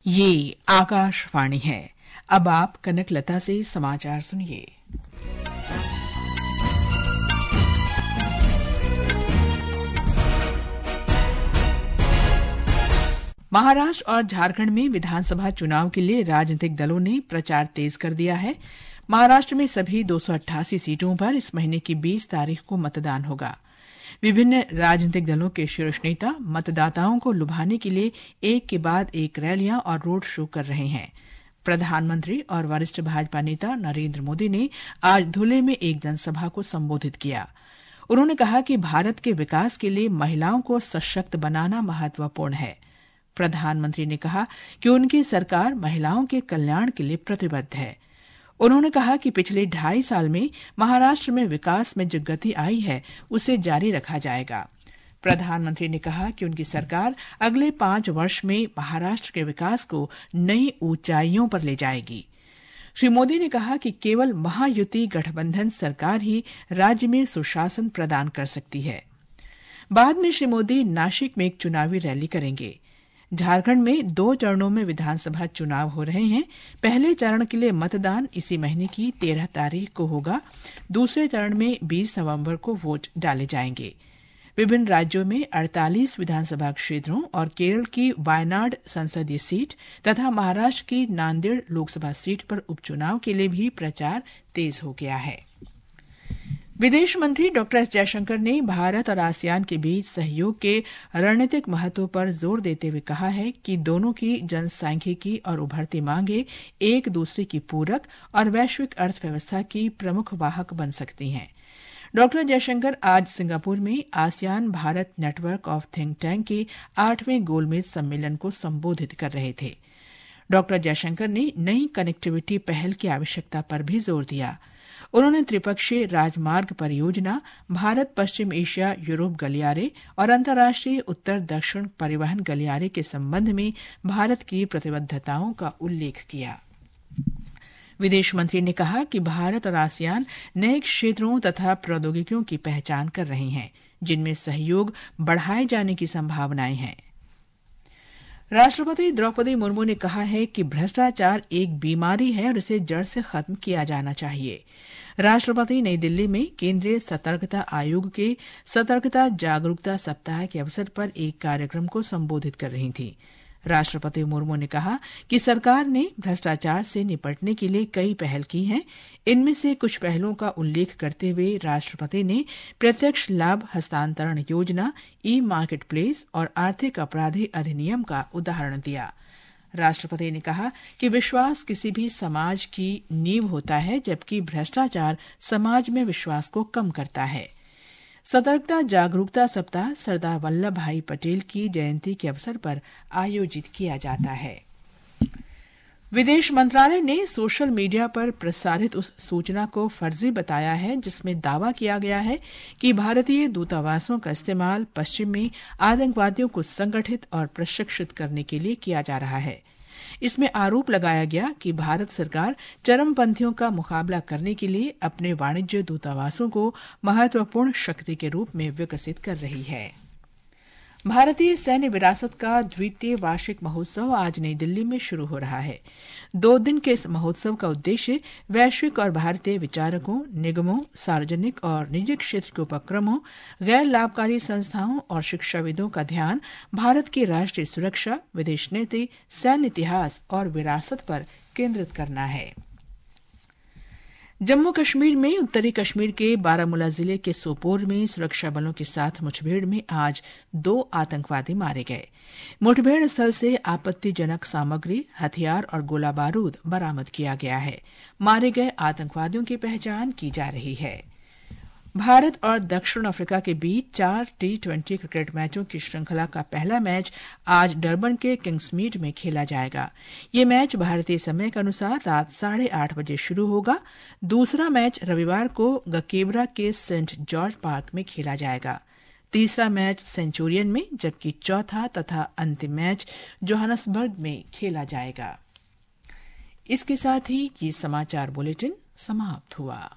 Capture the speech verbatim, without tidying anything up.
ये आकाशवाणी है। अब आप कनकलता से समाचार सुनिए। महाराष्ट्र और झारखंड में विधानसभा चुनाव के लिए राजनीतिक दलों ने प्रचार तेज कर दिया है। महाराष्ट्र में सभी दो सौ अट्ठासी सीटों पर इस महीने की बीस तारीख को मतदान होगा। विभिन्न राजनीतिक दलों के शीर्ष नेता मतदाताओं को लुभाने के लिए एक के बाद एक रैलियां और रोड शो कर रहे हैं। प्रधानमंत्री और वरिष्ठ भाजपा नेता नरेंद्र मोदी ने आज धुले में एक जनसभा को संबोधित किया। उन्होंने कहा कि भारत के विकास के लिए महिलाओं को सशक्त बनाना महत्वपूर्ण है। प्रधानमंत्री ने कहा कि उनकी सरकार महिलाओं के कल्याण के लिए प्रतिबद्ध है। उन्होंने कहा कि पिछले ढाई साल में महाराष्ट्र में विकास में जो गति आई है उसे जारी रखा जाएगा। प्रधानमंत्री ने कहा कि उनकी सरकार अगले पांच वर्ष में महाराष्ट्र के विकास को नई ऊंचाइयों पर ले जाएगी। श्री मोदी ने कहा कि केवल महायुति गठबंधन सरकार ही राज्य में सुशासन प्रदान कर सकती है। बाद में श्री मोदी नासिक में एक चुनावी रैली करेंगे। झारखंड में दो चरणों में विधानसभा चुनाव हो रहे हैं। पहले चरण के लिए मतदान इसी महीने की तेरह तारीख को होगा। दूसरे चरण में बीस नवंबर को वोट डाले जाएंगे। विभिन्न राज्यों में अड़तालीस विधानसभा क्षेत्रों और केरल की वायनाड संसदीय सीट तथा महाराष्ट्र की नांदेड़ लोकसभा सीट पर उपचुनाव के लिए भी प्रचार तेज हो गया है। विदेश मंत्री डॉ एस जयशंकर ने भारत और आसियान के बीच सहयोग के रणनीतिक महत्व पर जोर देते हुए कहा है कि दोनों की जनसांख्यिकी और उभरती मांगें एक दूसरे की पूरक और वैश्विक अर्थव्यवस्था की प्रमुख वाहक बन सकती हैं। डॉ जयशंकर आज सिंगापुर में ASEAN Bharat network of think tank के आठवें गोलमेज सम्मेलन को संबोधित कर रहे थे। डॉ जयशंकर ने नई कनेक्टिविटी पहल की आवश्यकता पर भी जोर दिया। उन्होंने त्रिपक्षीय राजमार्ग परियोजना, भारत पश्चिम एशिया यूरोप गलियारे और अंतर्राष्ट्रीय उत्तर दक्षिण परिवहन गलियारे के संबंध में भारत की प्रतिबद्धताओं का उल्लेख किया। विदेश मंत्री ने कहा कि भारत और आसियान नए क्षेत्रों तथा प्रौद्योगिकियों की पहचान कर रहे हैं, जिनमें सहयोग बढ़ाए जाने की संभावनाएं हैं। राष्ट्रपति द्रौपदी मुर्मू ने कहा है कि भ्रष्टाचार एक बीमारी है और इसे जड़ से खत्म किया जाना चाहिए। राष्ट्रपति नई दिल्ली में केंद्रीय सतर्कता आयोग के सतर्कता जागरूकता सप्ताह के अवसर पर एक कार्यक्रम को संबोधित कर रही थीं। राष्ट्रपति मुर्मू ने कहा कि सरकार ने भ्रष्टाचार से निपटने के लिए कई पहल की हैं। इनमें से कुछ पहलों का उल्लेख करते हुए राष्ट्रपति ने प्रत्यक्ष लाभ हस्तांतरण योजना, ई मार्केट प्लेस और आर्थिक अपराधी अधिनियम का उदाहरण दिया। राष्ट्रपति ने कहा कि विश्वास किसी भी समाज की नींव होता है, जबकि भ्रष्टाचार समाज में विश्वास को कम करता है। सतर्कता जागरूकता सप्ताह सरदार वल्लभ भाई पटेल की जयंती के अवसर पर आयोजित किया जाता है। विदेश मंत्रालय ने सोशल मीडिया पर प्रसारित उस सूचना को फर्जी बताया है जिसमें दावा किया गया है कि भारतीय दूतावासों का इस्तेमाल पश्चिम में आतंकवादियों को संगठित और प्रशिक्षित करने के लिए किया जा रहा है। इसमें आरोप लगाया गया कि भारत सरकार चरमपंथियों का मुकाबला करने के लिए अपने वाणिज्य दूतावासों को महत्वपूर्ण शक्ति के रूप में विकसित कर रही है। भारतीय सैन्य विरासत का द्वितीय वार्षिक महोत्सव आज नई दिल्ली में शुरू हो रहा है। दो दिन के इस महोत्सव का उद्देश्य वैश्विक और भारतीय विचारकों, निगमों, सार्वजनिक और निजी क्षेत्र के उपक्रमों, गैर लाभकारी संस्थाओं और शिक्षाविदों का ध्यान भारत की राष्ट्रीय सुरक्षा, विदेश नीति, सैन्य इतिहास और विरासत पर केंद्रित करना है। जम्मू कश्मीर में उत्तरी कश्मीर के बारामूला जिले के सोपोर में सुरक्षा बलों के साथ मुठभेड़ में आज दो आतंकवादी मारे गए। मुठभेड़ स्थल से आपत्तिजनक सामग्री, हथियार और गोला बारूद बरामद किया गया है। मारे गए आतंकवादियों की पहचान की जा रही है। भारत और दक्षिण अफ्रीका के बीच चार टी ट्वेंटी क्रिकेट मैचों की श्रृंखला का पहला मैच आज डरबन के किंग्समीड में खेला जाएगा। ये मैच भारतीय समय के अनुसार रात साढ़े आठ बजे शुरू होगा। दूसरा मैच रविवार को गकेबरा के सेंट जॉर्ज पार्क में खेला जाएगा। तीसरा मैच सेंचुरियन में, जबकि चौथा तथा अंतिम मैच जोहानसबर्ग में खेला जाएगा। इसके साथ ही ये समाचार बुलेटिन समाप्त हुआ।